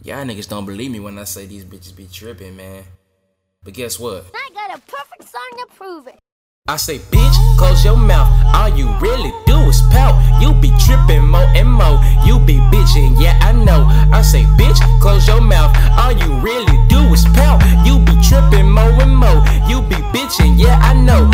Y'all niggas don't believe me when I say these bitches be tripping, man. But guess what? I got a perfect song to prove it. I say, bitch, close your mouth. All you really do is pout. You be tripping more and more. You be bitching, yeah, I know. I say, bitch, close your mouth. All you really do is pout. You be tripping more and more. You be bitching, yeah, I know.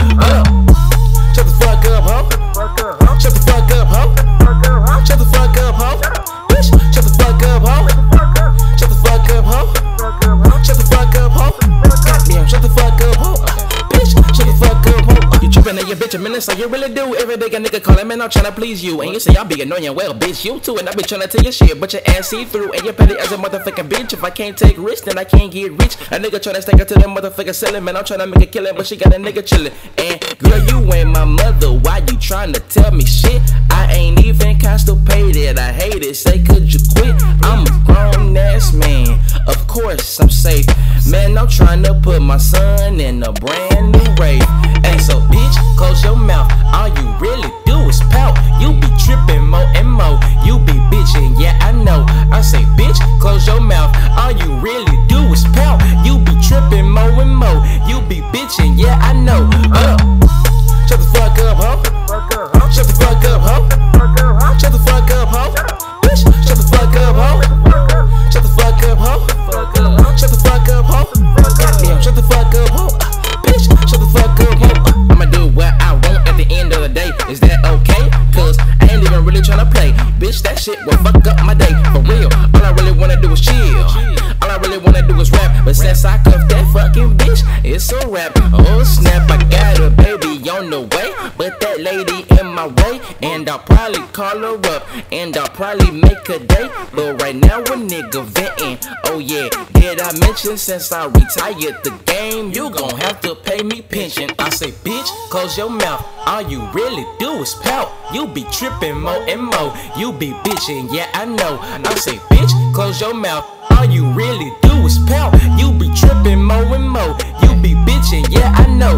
Shut the fuck up, ho. Shut the fuck up, ho. Shut the fuck up, ho. Bitch, shut the fuck up, ho. Shut the fuck up, ho. Shut the fuck up, ho. Goddamn, shut the fuck up, ho. Bitch, shut the fuck up, ho. You trippin' at your bitch a minute, so you really do. Every day a nigga callin', man, I'm tryna please you. And you say I be annoying, well, bitch, you too. And I be tryna tell you shit, but your ass see through. And you're petty as a motherfucking bitch. If I can't take risks, then I can't get rich. A nigga tryna stick her to the motherfucking ceiling. Man, I'm tryna make a killing, but she got a nigga chillin'. And girl, you ain't my mother, why you tryna tell me shit? I ain't even constipated, I hate it, say could you quit? I'm a grown ass man, of course I'm safe. Man, I'm tryna put my son in a brand new rave. And so bitch, close your mouth, all you really do is pout. You be tripping more and more, you be bitching, yeah I know. I say bitch, close your mouth, all you really do is pout. You be tripping more and more, you be bitching, yeah I know. Shut the fuck up, ho. Shut the fuck up, ho. Shut the fuck up, ho. Bitch, shut the fuck up, ho. Shut the fuck up, ho. Shut the fuck up, ho. Goddamn, shut the fuck up, ho. Bitch, shut the fuck up, ho. I'ma do what I want at the end of the day. Is that okay? Cause I ain't even really tryna play. Bitch, that shit will fuck up my day. For real, all I really wanna do is chill. All I really wanna do is rap. But since I cuffed that fucking bitch, it's a rap. Oh snap, I got a baby on the way. But that lady in my way, and I'll probably call her up, and I'll probably make a date. But right now a nigga venting. Oh yeah, did I mention since I retired the game, you gon' have to pay me pension. I say bitch, close your mouth, all you really do is pout. You be tripping more and more, you be bitching, yeah I know. I say bitch, close your mouth, all you really do is pout. You be tripping more and more, you be bitching, yeah I know.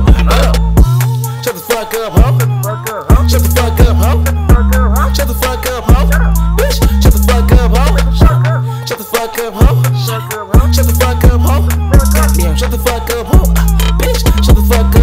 Shut the fuck up, ho. Shut the fuck up, ho. Shut the fuck up, ho. Bitch, shut the fuck up, ho. Shut the fuck up, ho. Shut the fuck up, ho. Goddamn, shut the fuck up, ho. Bitch, shut the fuck up.